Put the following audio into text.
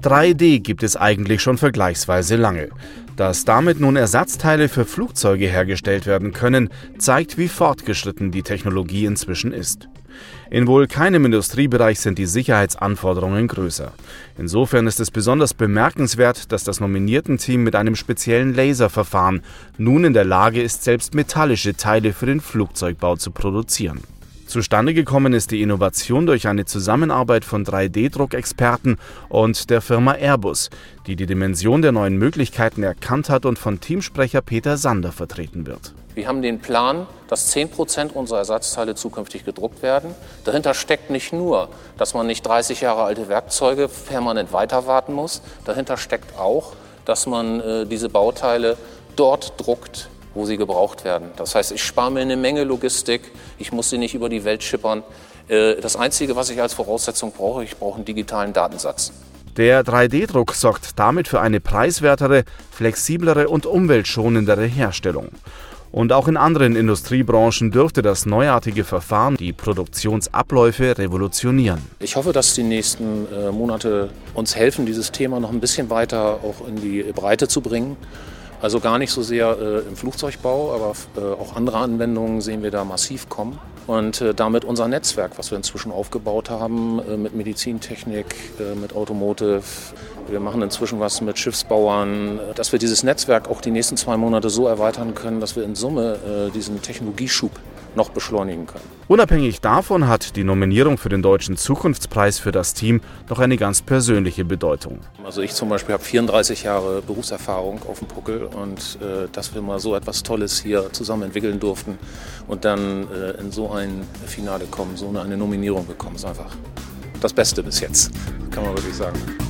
3D gibt es eigentlich schon vergleichsweise lange. Dass damit nun Ersatzteile für Flugzeuge hergestellt werden können, zeigt, wie fortgeschritten die Technologie inzwischen ist. In wohl keinem Industriebereich sind die Sicherheitsanforderungen größer. Insofern ist es besonders bemerkenswert, dass das Nominiertenteam mit einem speziellen Laserverfahren nun in der Lage ist, selbst metallische Teile für den Flugzeugbau zu produzieren. Zustande gekommen ist die Innovation durch eine Zusammenarbeit von 3D-Druckexperten und der Firma Airbus, die die Dimension der neuen Möglichkeiten erkannt hat und von Teamsprecher Peter Sander vertreten wird. Wir haben den Plan, dass 10% unserer Ersatzteile zukünftig gedruckt werden. Dahinter steckt nicht nur, dass man nicht 30 Jahre alte Werkzeuge permanent weiter warten muss. Dahinter steckt auch, dass man diese Bauteile dort druckt, wo sie gebraucht werden. Das heißt, ich spare mir eine Menge Logistik, ich muss sie nicht über die Welt schippern. Das Einzige, was ich als Voraussetzung brauche, ich brauche einen digitalen Datensatz. Der 3D-Druck sorgt damit für eine preiswertere, flexiblere und umweltschonendere Herstellung. Und auch in anderen Industriebranchen dürfte das neuartige Verfahren die Produktionsabläufe revolutionieren. Ich hoffe, dass die nächsten Monate uns helfen, dieses Thema noch ein bisschen weiter auch in die Breite zu bringen. Also gar nicht so sehr im Flugzeugbau, aber auch andere Anwendungen sehen wir da massiv kommen. Und damit unser Netzwerk, was wir inzwischen aufgebaut haben, mit Medizintechnik, mit Automotive, wir machen inzwischen was mit Schiffsbauern, dass wir dieses Netzwerk auch die nächsten 2 Monate so erweitern können, dass wir in Summe diesen Technologieschub noch beschleunigen können. Unabhängig davon hat die Nominierung für den Deutschen Zukunftspreis für das Team noch eine ganz persönliche Bedeutung. Also ich zum Beispiel habe 34 Jahre Berufserfahrung auf dem Puckel und dass wir mal so etwas Tolles hier zusammen entwickeln durften und dann in so ein Finale kommen, so eine Nominierung bekommen, ist einfach das Beste bis jetzt, kann man wirklich sagen.